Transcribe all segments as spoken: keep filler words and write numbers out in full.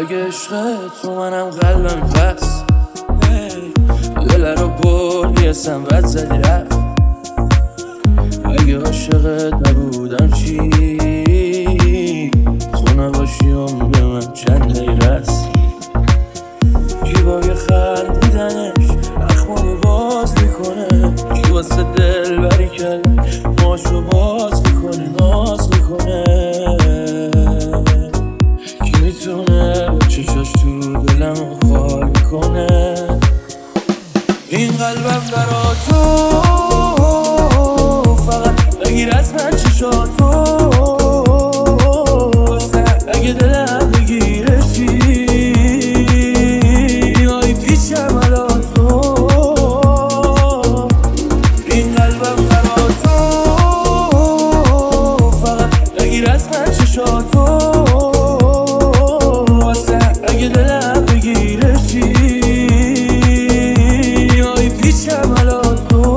اگه عشق تو منم قلبم پس دل رو بردی اسم بد زدی رفت. اگه عاشقت نبودم چی تو نباشی عمر من چند لیرست. کی با یه خندیدنش اخمامو باز میکنه، کی واسه دل بری کرد ماشو باز میکنه ناز میکنه. کی میتونه با چشاش تو دلمو خال میکنه. این قلبم برا تو فقط بگیر از من چشاتو، اگه دلم بگیرشی آی پیچم علا تو. این قلبم برا تو فقط بگیر از من چشاتو، اگه دلم بگیرشی آی پیچم علا تو.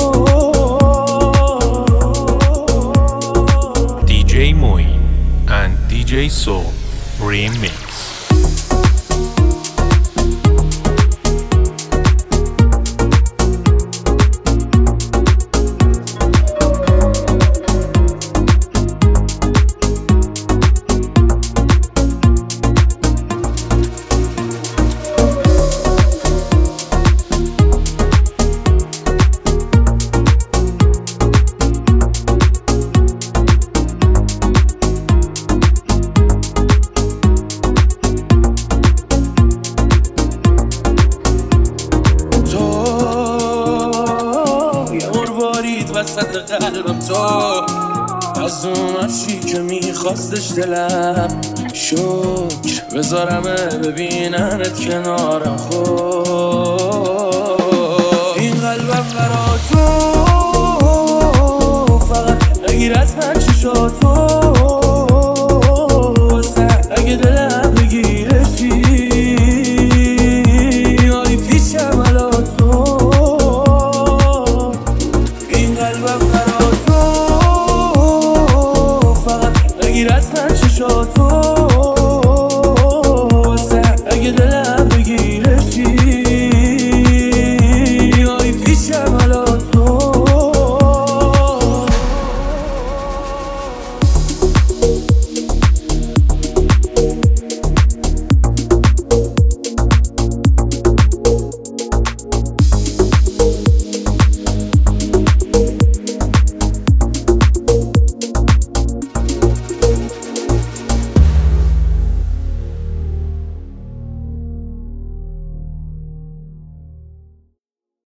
دی جی Moin and دی جی Soul Remix. وسط قلبم تو از اون عشقی که میخواستش دلم، شکر بذارمه ببیننت کنارم. خود این قلبم برا تو فقط بگیر از من چشاتو، اگه دلم بگیرشی آی پیچم علا تو. قلبم برا تو فقط بگیر از من چشاتو،